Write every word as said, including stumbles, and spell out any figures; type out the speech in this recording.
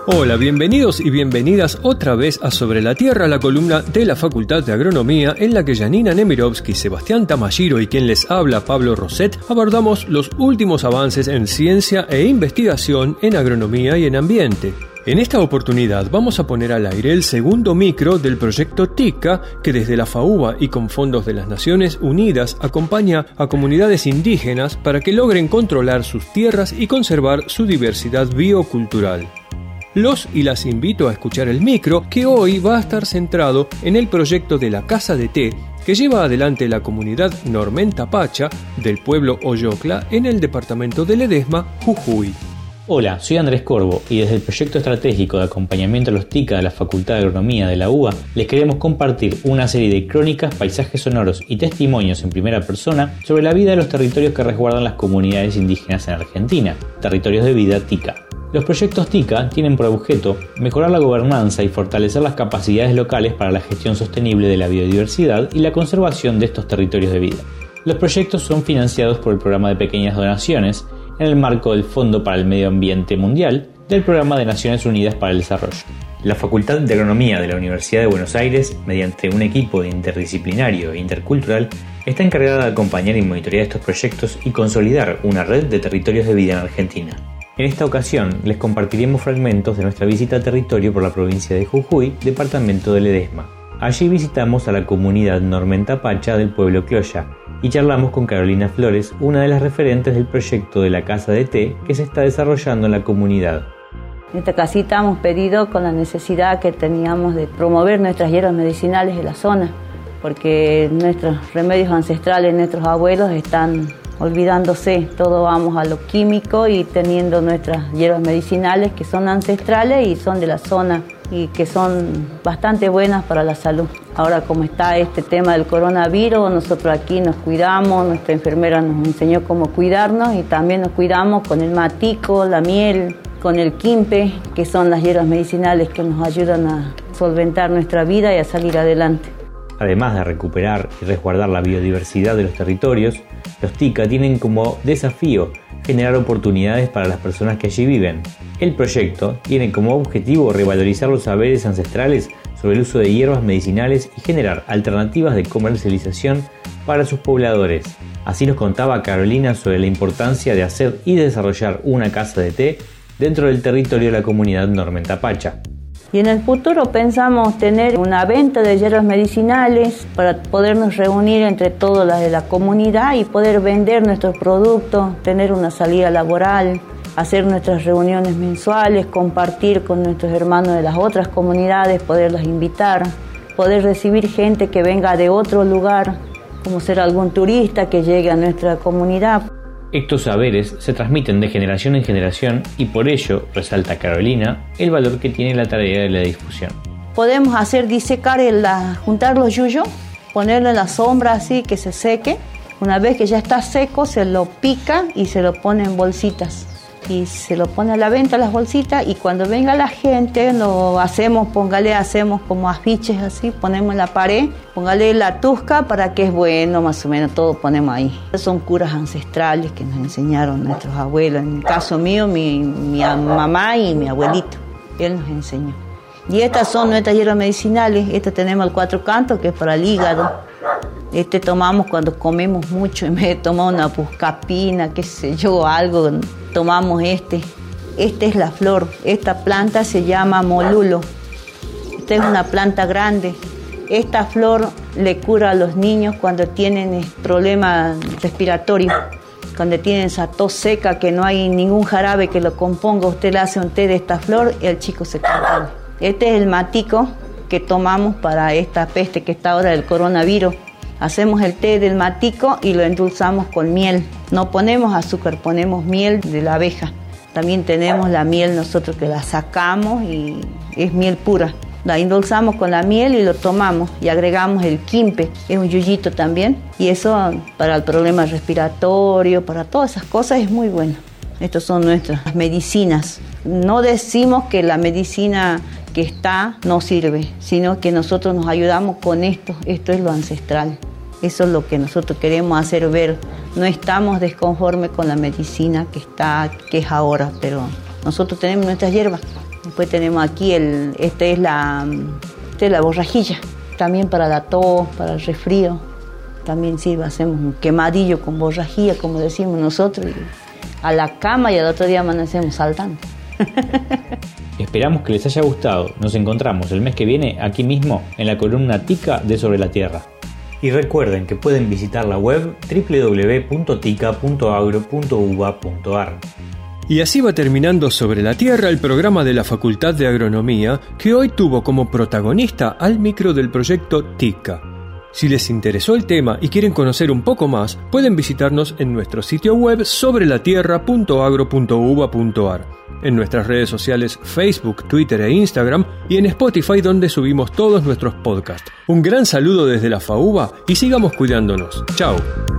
Hola, bienvenidos y bienvenidas otra vez a Sobre la Tierra, la columna de la Facultad de Agronomía, en la que Janina Nemirovsky, Sebastián Tamashiro y quien les habla, Pablo Roset, abordamos los últimos avances en ciencia e investigación en agronomía y en ambiente. En esta oportunidad vamos a poner al aire el segundo micro del proyecto TICA, que desde la FAUBA y con fondos de las Naciones Unidas acompaña a comunidades indígenas para que logren controlar sus tierras y conservar su diversidad biocultural. Los y las invito a escuchar el micro, que hoy va a estar centrado en el proyecto de la Casa de Té que lleva adelante la comunidad Normenta Pacha del pueblo Oyocla en el departamento de Ledesma, Jujuy. Hola, soy Andrés Corvo y desde el proyecto estratégico de acompañamiento a los TICA de la Facultad de Agronomía de la U B A les queremos compartir una serie de crónicas, paisajes sonoros y testimonios en primera persona sobre la vida de los territorios que resguardan las comunidades indígenas en Argentina, territorios de vida TICA. Los proyectos TICA tienen por objeto mejorar la gobernanza y fortalecer las capacidades locales para la gestión sostenible de la biodiversidad y la conservación de estos territorios de vida. Los proyectos son financiados por el Programa de Pequeñas Donaciones en el marco del Fondo para el Medio Ambiente Mundial del Programa de Naciones Unidas para el Desarrollo. La Facultad de Agronomía de la Universidad de Buenos Aires, mediante un equipo interdisciplinario e intercultural, está encargada de acompañar y monitorear estos proyectos y consolidar una red de territorios de vida en Argentina. En esta ocasión les compartiremos fragmentos de nuestra visita al territorio por la provincia de Jujuy, departamento de Ledesma. Allí visitamos a la comunidad Normenta Pacha del pueblo Cloya y charlamos con Carolina Flores, una de las referentes del proyecto de la Casa de Té que se está desarrollando en la comunidad. En esta casita hemos pedido con la necesidad que teníamos de promover nuestras hierbas medicinales de la zona, porque nuestros remedios ancestrales, nuestros abuelos están olvidándose, todo vamos a lo químico y teniendo nuestras hierbas medicinales que son ancestrales y son de la zona y que son bastante buenas para la salud. Ahora, como está este tema del coronavirus, nosotros aquí nos cuidamos, nuestra enfermera nos enseñó cómo cuidarnos y también nos cuidamos con el matico, la miel, con el quimpe, que son las hierbas medicinales que nos ayudan a solventar nuestra vida y a salir adelante. Además de recuperar y resguardar la biodiversidad de los territorios, los TICA tienen como desafío generar oportunidades para las personas que allí viven. El proyecto tiene como objetivo revalorizar los saberes ancestrales sobre el uso de hierbas medicinales y generar alternativas de comercialización para sus pobladores. Así nos contaba Carolina sobre la importancia de hacer y desarrollar una casa de té dentro del territorio de la comunidad Normenta Pacha. Y en el futuro pensamos tener una venta de hierbas medicinales para podernos reunir entre todas las de la comunidad y poder vender nuestros productos, tener una salida laboral, hacer nuestras reuniones mensuales, compartir con nuestros hermanos de las otras comunidades, poderlas invitar, poder recibir gente que venga de otro lugar, como ser algún turista que llegue a nuestra comunidad. Estos saberes se transmiten de generación en generación y por ello, resalta Carolina, el valor que tiene la tarea de la difusión. Podemos hacer disecar, el, juntar los yuyos, ponerlo en la sombra así que se seque. Una vez que ya está seco se lo pica y se lo pone en bolsitas. Y se lo pone a la venta las bolsitas y cuando venga la gente lo hacemos, póngale, hacemos como afiches así, ponemos en la pared, póngale la tusca para que es bueno, más o menos todo ponemos ahí. Son curas ancestrales que nos enseñaron nuestros abuelos, en el caso mío mi, mi mamá y mi abuelito, él nos enseñó. Y estas son nuestras hierbas medicinales, este tenemos el cuatro cantos que es para el hígado. Este tomamos cuando comemos mucho, en vez de tomar una buscapina, qué sé yo, algo, tomamos este. Esta es la flor, esta planta se llama molulo. Esta es una planta grande. Esta flor le cura a los niños cuando tienen problemas respiratorios, cuando tienen esa tos seca que no hay ningún jarabe que lo componga, usted le hace un té de esta flor y el chico se calma. Este es el matico que tomamos para esta peste que está ahora del coronavirus. Hacemos el té del matico y lo endulzamos con miel. No ponemos azúcar, ponemos miel de la abeja. También tenemos la miel nosotros que la sacamos y es miel pura. La endulzamos con la miel y lo tomamos y agregamos el quimpe, es un yuyito también. Y eso para el problema respiratorio, para todas esas cosas es muy bueno. Estas son nuestras medicinas. No decimos que la medicina que está no sirve, sino que nosotros nos ayudamos con esto. Esto es lo ancestral. Eso es lo que nosotros queremos hacer ver. No estamos desconformes con la medicina que está, que es ahora, pero nosotros tenemos nuestras hierbas Después tenemos aquí, el, este es la, este es la borrajilla, también para la tos, para el resfrío. También sirve, hacemos un quemadillo con borrajilla, como decimos nosotros, y a la cama y al otro día amanecemos saltando. Esperamos que les haya gustado. Nos encontramos el mes que viene aquí mismo en la columna Tica de Sobre la Tierra. Y recuerden que pueden visitar la web doble u doble u doble u punto tica punto agro punto u b a punto a r. Y así va terminando Sobre la Tierra, el programa de la Facultad de Agronomía, que hoy tuvo como protagonista al micro del proyecto Tica. Si les interesó el tema y quieren conocer un poco más, pueden visitarnos en nuestro sitio web sobre la tierra punto agro punto u b a punto a r, en nuestras redes sociales Facebook, Twitter e Instagram, y en Spotify, donde subimos todos nuestros podcasts. Un gran saludo desde la FAUBA y sigamos cuidándonos. ¡Chao!